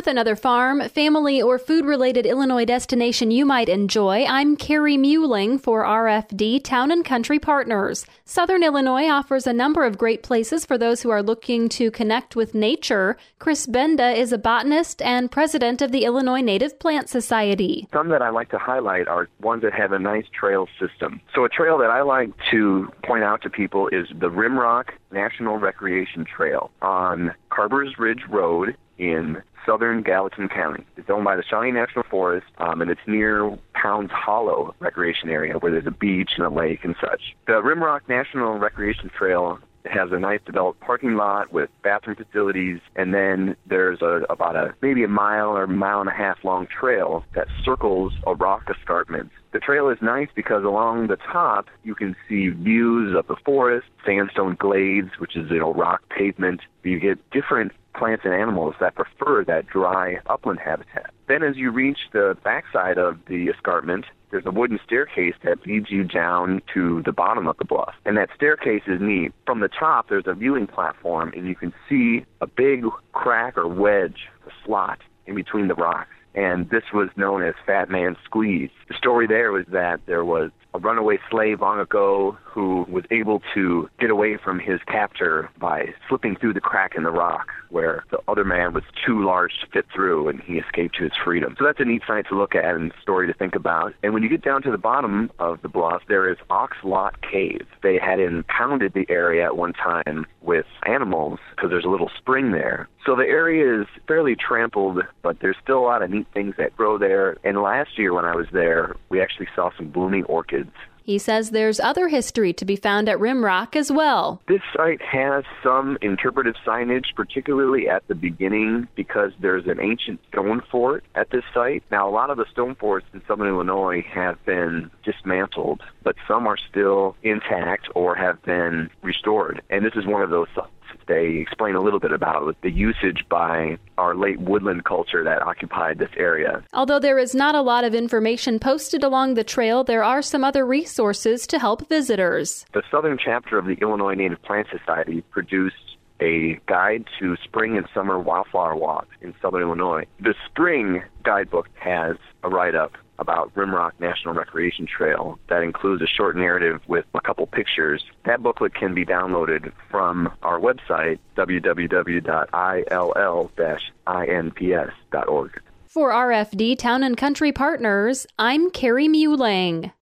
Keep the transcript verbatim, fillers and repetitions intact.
with another farm, family, or food-related Illinois destination you might enjoy, I'm Carrie Muehling for R F D Town and Country Partners. Southern Illinois offers a number of great places for those who are looking to connect with nature. Chris Benda is a botanist and president of the Illinois Native Plant Society. Some that I like to highlight are ones that have a nice trail system. So a trail that I like to point out to people is the Rimrock National Recreation Trail on Carber's Ridge Road in southern Gallatin County. It's owned by the Shawnee National Forest, um, and it's near Pounds Hollow Recreation Area, where there's a beach and a lake and such. The Rimrock National Recreation Trail has a nice developed parking lot with bathroom facilities, and then there's a, about a maybe a mile or mile and a half long trail that circles a rock escarpment. The trail is nice because along the top you can see views of the forest, sandstone glades, which is, you know, rock pavement. You get different plants and animals that prefer that dry upland habitat. Then as you reach the backside of the escarpment, there's a wooden staircase that leads you down to the bottom of the bluff. And that staircase is neat. From the top, there's a viewing platform, and you can see a big crack or wedge, a slot, in between the rocks. And this was known as Fat Man Squeeze. The story there was that there was a runaway slave long ago who was able to get away from his captor by slipping through the crack in the rock where the other man was too large to fit through, and he escaped to his freedom. So that's a neat sight to look at and a story to think about. And when you get down to the bottom of the bluff, there is Ox Lot Cave. They had impounded the area at one time with animals because there's a little spring there. So the area is fairly trampled, but there's still a lot of neat things that grow there. And last year when I was there, we actually saw some blooming orchids. He says there's other history to be found at Rimrock as well. This site has some interpretive signage, particularly at the beginning, because there's an ancient stone fort at this site. Now, a lot of the stone forts in southern Illinois have been dismantled, but some are still intact or have been restored. And this is one of those sites they explain a little bit about with the usage by our late woodland culture that occupied this area. Although there is not a lot of information posted along the trail, there are some other resources to help visitors. The southern chapter of the Illinois Native Plant Society produced a guide to spring and summer wildflower walks in southern Illinois. The spring guidebook has a write-up about Rimrock National Recreation Trail that includes a short narrative with a couple pictures. That booklet can be downloaded from our website, w w w dot i l l dash i n p s dot org. For R F D Town and Country Partners, I'm Carrie Muehling.